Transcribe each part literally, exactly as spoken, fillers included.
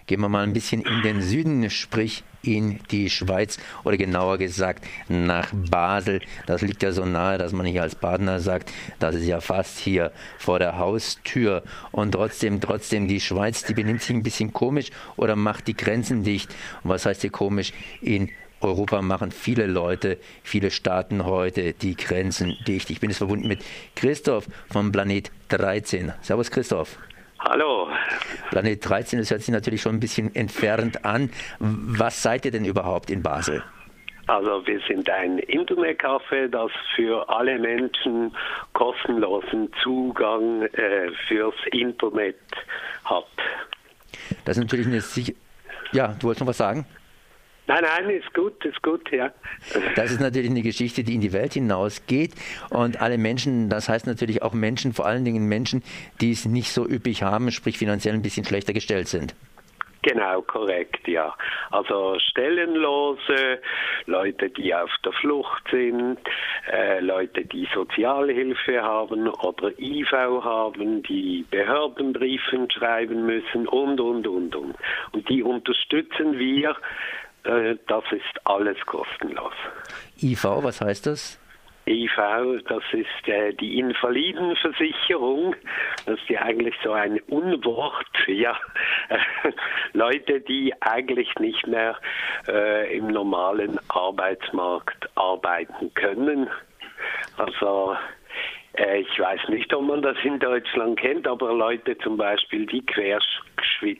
Gehen wir mal ein bisschen in den Süden, sprich in die Schweiz oder genauer gesagt nach Basel. Das liegt ja so nahe, dass man hier als Partner sagt, das ist ja fast hier vor der Haustür. Und trotzdem, trotzdem die Schweiz, die benimmt sich ein bisschen komisch oder macht die Grenzen dicht. Und was heißt hier komisch? In Europa machen viele Leute, viele Staaten heute die Grenzen dicht. Ich bin jetzt verbunden mit Christoph vom Planet dreizehn. Servus Christoph. Hallo. Planet dreizehn, das hört sich natürlich schon ein bisschen entfernt an. Was seid ihr denn überhaupt in Basel? Also wir sind ein Internetcafé, das für alle Menschen kostenlosen Zugang äh, fürs Internet hat. Das ist natürlich eine sicher... Ja, du wolltest noch was sagen? Nein, nein, ist gut, ist gut, ja. Das ist natürlich eine Geschichte, die in die Welt hinausgeht und alle Menschen, das heißt natürlich auch Menschen, vor allen Dingen Menschen, die es nicht so üppig haben, sprich finanziell ein bisschen schlechter gestellt sind. Genau, korrekt, ja. Also Stellenlose, Leute, die auf der Flucht sind, äh, Leute, die Sozialhilfe haben oder I V haben, die Behördenbriefen schreiben müssen und, und, und, und. Und die unterstützen wir. Das ist alles kostenlos. I V, was heißt das? I V, das ist äh, die Invalidenversicherung. Das ist ja eigentlich so ein Unwort. Ja, äh, Leute, die eigentlich nicht mehr äh, im normalen Arbeitsmarkt arbeiten können. Also äh, ich weiß nicht, ob man das in Deutschland kennt, aber Leute zum Beispiel, die querschnitt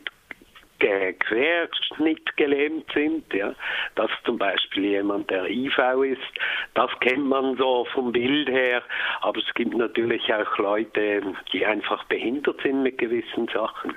querschnittgelähmt sind, ja, das ist zum Beispiel jemand, der I V ist, das kennt man so vom Bild her, aber es gibt natürlich auch Leute, die einfach behindert sind mit gewissen Sachen.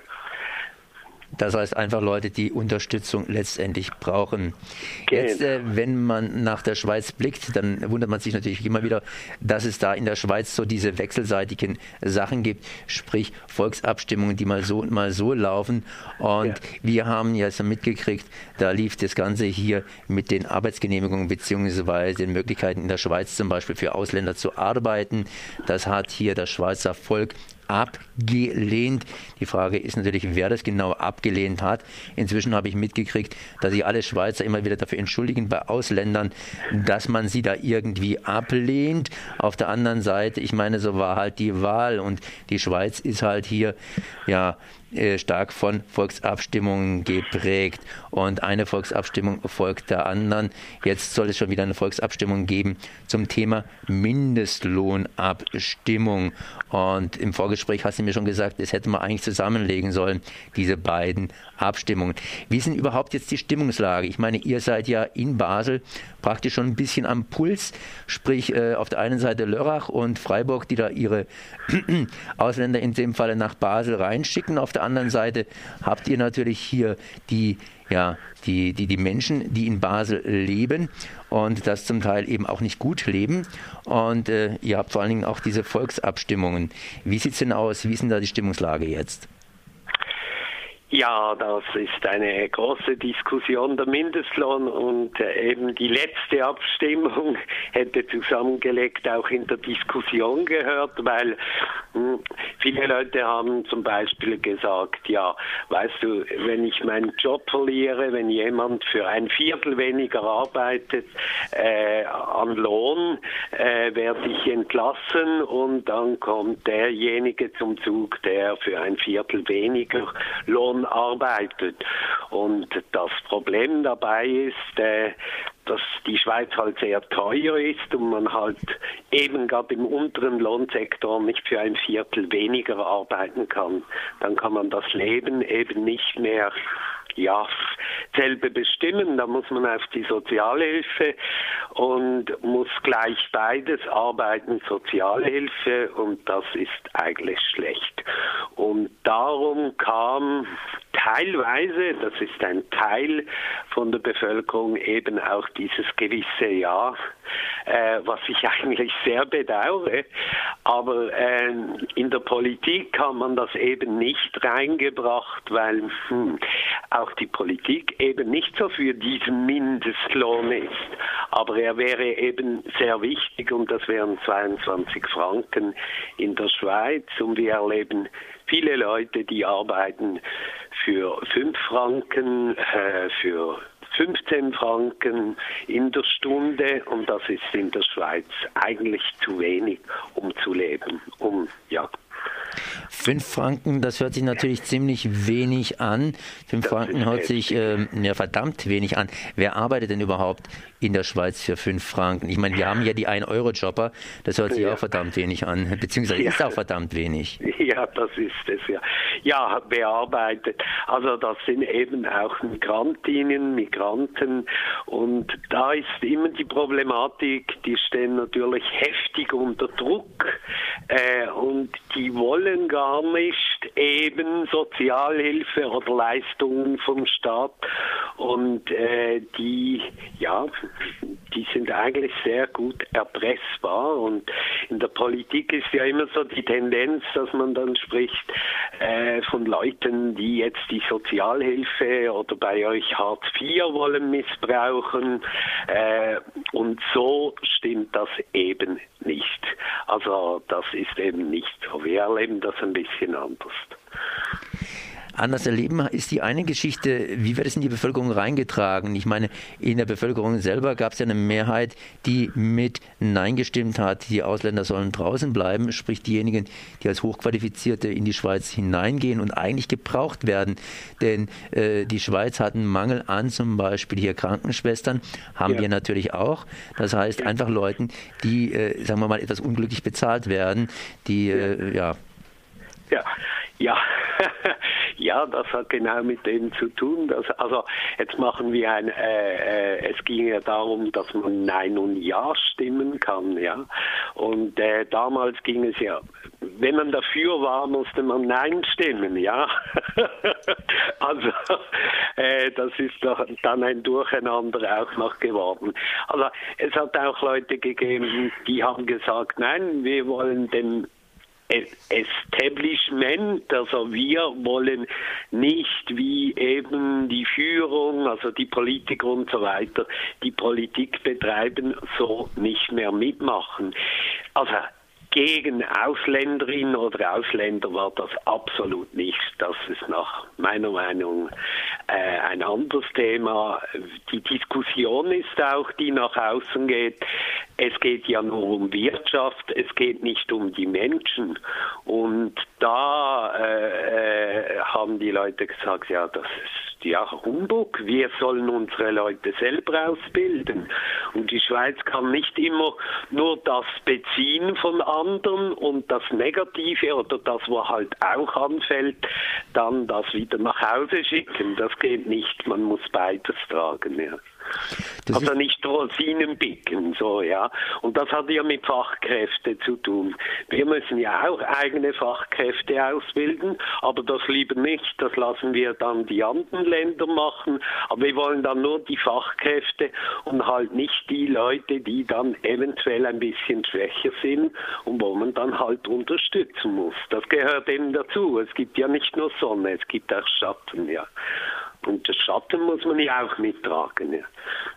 Das heißt einfach Leute, die Unterstützung letztendlich brauchen. Genau. Jetzt, äh, wenn man nach der Schweiz blickt, dann wundert man sich natürlich immer wieder, dass es da in der Schweiz so diese wechselseitigen Sachen gibt, sprich Volksabstimmungen, die mal so und mal so laufen. Und ja. wir haben jetzt mitgekriegt, da lief das Ganze hier mit den Arbeitsgenehmigungen bzw. den Möglichkeiten in der Schweiz zum Beispiel für Ausländer zu arbeiten. Das hat hier das Schweizer Volk abgelehnt. Die Frage ist natürlich, wer das genau abgelehnt hat. Inzwischen habe ich mitgekriegt, dass sich alle Schweizer immer wieder dafür entschuldigen bei Ausländern, dass man sie da irgendwie ablehnt. Auf der anderen Seite, ich meine, so war halt die Wahl und die Schweiz ist halt hier ja stark von Volksabstimmungen geprägt und eine Volksabstimmung folgt der anderen. Jetzt soll es schon wieder eine Volksabstimmung geben zum Thema Mindestlohnabstimmung und im Vorgespräch hast du mir schon gesagt, das hätte man eigentlich zusammenlegen sollen, diese beiden Abstimmungen. Wie ist denn überhaupt jetzt die Stimmungslage? Ich meine, ihr seid ja in Basel praktisch schon ein bisschen am Puls, sprich äh, auf der einen Seite Lörrach und Freiburg, die da ihre Ausländer in dem Falle nach Basel reinschicken. Auf der anderen Seite habt ihr natürlich hier die, ja, die, die, die Menschen, die in Basel leben und das zum Teil eben auch nicht gut leben. Und äh, ihr habt vor allen Dingen auch diese Volksabstimmungen. Wie sieht es denn aus? Wie ist denn da die Stimmungslage jetzt? Ja, das ist eine große Diskussion, der Mindestlohn, und äh, eben die letzte Abstimmung hätte zusammengelegt auch in der Diskussion gehört, weil mh, viele Leute haben zum Beispiel gesagt, ja, weißt du, wenn ich meinen Job verliere, wenn jemand für ein Viertel weniger arbeitet äh, an Lohn, äh, werde ich entlassen und dann kommt derjenige zum Zug, der für ein Viertel weniger Lohn arbeitet. Und das Problem dabei ist, äh, dass die Schweiz halt sehr teuer ist und man halt eben gerade im unteren Lohnsektor nicht für ein Viertel weniger arbeiten kann. Dann kann man das Leben eben nicht mehr ja, selber bestimmen. Da muss man auf die Sozialhilfe und muss gleich beides arbeiten, Sozialhilfe, und das ist eigentlich schlecht. Und darum kam teilweise, das ist ein Teil von der Bevölkerung, eben auch dieses gewisse Ja, äh, was ich eigentlich sehr bedauere. Aber äh, in der Politik hat man das eben nicht reingebracht, weil hm, auch die Politik eben nicht so für diesen Mindestlohn ist. Aber er wäre eben sehr wichtig und das wären zweiundzwanzig Franken in der Schweiz und wir erleben viele Leute, die arbeiten für fünf Franken, äh, für fünfzehn Franken in der Stunde und das ist in der Schweiz eigentlich zu wenig, um zu leben. Um, ja. Fünf Franken, das hört sich natürlich ziemlich wenig an. Fünf das Franken hört sich äh, ja, verdammt wenig an. Wer arbeitet denn überhaupt in der Schweiz für fünf Franken? Ich meine, wir haben ja die ein Euro Jobber, das hört sich ja auch verdammt wenig an, beziehungsweise ja. ist auch verdammt wenig. Ja, das ist es ja. Ja, wer arbeitet? Also das sind eben auch Migrantinnen, Migranten und da ist immer die Problematik, die stehen natürlich heftig unter Druck äh, und die wollen gar nicht eben Sozialhilfe oder Leistungen vom Staat und äh, die, ja, die sind eigentlich sehr gut erpressbar und in der Politik ist ja immer so die Tendenz, dass man dann spricht äh, von Leuten, die jetzt die Sozialhilfe oder bei euch Hartz vier wollen missbrauchen äh, und so stimmt das eben nicht. Also das ist eben nicht so. Wir erleben das ein bisschen anders. Anders erleben ist die eine Geschichte, wie wird es in die Bevölkerung reingetragen? Ich meine, in der Bevölkerung selber gab es ja eine Mehrheit, die mit Nein gestimmt hat, die Ausländer sollen draußen bleiben, sprich diejenigen, die als Hochqualifizierte in die Schweiz hineingehen und eigentlich gebraucht werden. Denn äh, die Schweiz hat einen Mangel an zum Beispiel hier Krankenschwestern, haben ja. wir natürlich auch. Das heißt einfach Leuten, die, äh, sagen wir mal, etwas unglücklich bezahlt werden, die, äh, ja. Ja, ja. Ja, das hat genau mit dem zu tun. Dass, also jetzt machen wir ein, äh, äh, es ging ja darum, dass man Nein und Ja stimmen kann, ja. Und äh, damals ging es ja, wenn man dafür war, musste man Nein stimmen, ja. Also äh, das ist doch dann ein Durcheinander auch noch geworden. Also es hat auch Leute gegeben, die haben gesagt, nein, wir wollen dem Establishment, also wir wollen nicht wie eben die Führung, also die Politiker und so weiter, die Politik betreiben, so nicht mehr mitmachen. Also gegen Ausländerinnen oder Ausländer war das absolut nicht. Das ist nach meiner Meinung äh, ein anderes Thema. Die Diskussion ist auch, die nach außen geht. Es geht ja nur um Wirtschaft, es geht nicht um die Menschen. Und da äh, äh, haben die Leute gesagt, ja, das ist ja Humbug. Wir sollen unsere Leute selber ausbilden. Und die Schweiz kann nicht immer nur das beziehen von anderen und das Negative oder das, was halt auch anfällt, dann das wieder nach Hause schicken. Das geht nicht. Man muss beides tragen, ja. Das also nicht Rosinen picken, so, ja. Und das hat ja mit Fachkräften zu tun. Wir müssen ja auch eigene Fachkräfte ausbilden, aber das lieber nicht. Das lassen wir dann die anderen Länder machen. Aber wir wollen dann nur die Fachkräfte und halt nicht die Leute, die dann eventuell ein bisschen schwächer sind und wo man dann halt unterstützen muss. Das gehört eben dazu. Es gibt ja nicht nur Sonne, es gibt auch Schatten, ja. Und das Schatten muss man ja auch mittragen. Ja.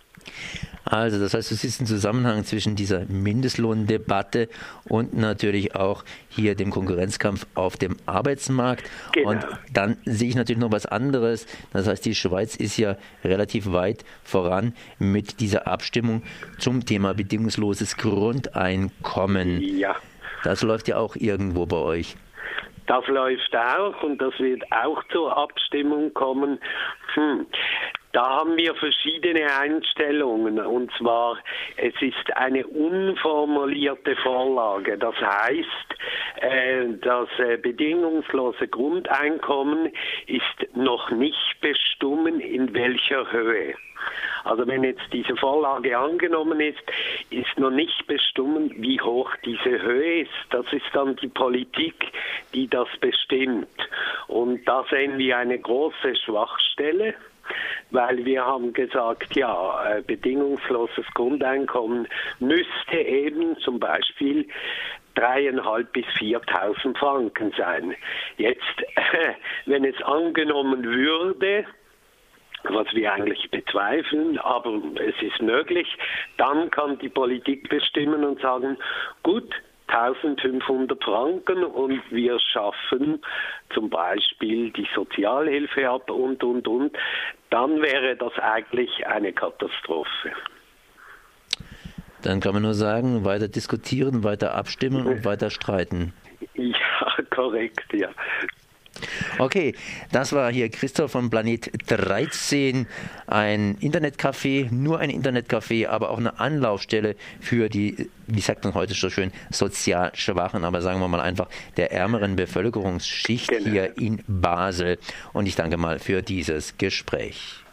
Also das heißt, du siehst einen Zusammenhang zwischen dieser Mindestlohndebatte und natürlich auch hier dem Konkurrenzkampf auf dem Arbeitsmarkt. Genau. Und dann sehe ich natürlich noch was anderes. Das heißt, die Schweiz ist ja relativ weit voran mit dieser Abstimmung zum Thema bedingungsloses Grundeinkommen. Ja. Das läuft ja auch irgendwo bei euch. Das läuft auch und das wird auch zur Abstimmung kommen. Hm. Da haben wir verschiedene Einstellungen und zwar, es ist eine unformulierte Vorlage. Das heißt, äh, das äh, bedingungslose Grundeinkommen ist noch nicht bestimmt, in welcher Höhe. Also wenn jetzt diese Vorlage angenommen ist, ist noch nicht bestimmt, wie hoch diese Höhe ist. Das ist dann die Politik, die das bestimmt. Und da sehen wir eine große Schwachstelle, weil wir haben gesagt, ja, bedingungsloses Grundeinkommen müsste eben zum Beispiel dreieinhalb bis viertausend Franken sein. Jetzt, wenn es angenommen würde, was wir eigentlich bezweifeln, aber es ist möglich, dann kann die Politik bestimmen und sagen, gut, eintausendfünfhundert Franken und wir schaffen zum Beispiel die Sozialhilfe ab und, und, und, dann wäre das eigentlich eine Katastrophe. Dann kann man nur sagen, weiter diskutieren, weiter abstimmen und weiter streiten. Ja, korrekt, ja. Okay, das war hier Christoph von Planet dreizehn, ein Internetcafé, nur ein Internetcafé, aber auch eine Anlaufstelle für die, wie sagt man heute so schön, sozial Schwachen, aber sagen wir mal einfach der ärmeren Bevölkerungsschicht genau. Hier in Basel. Und ich danke mal für dieses Gespräch.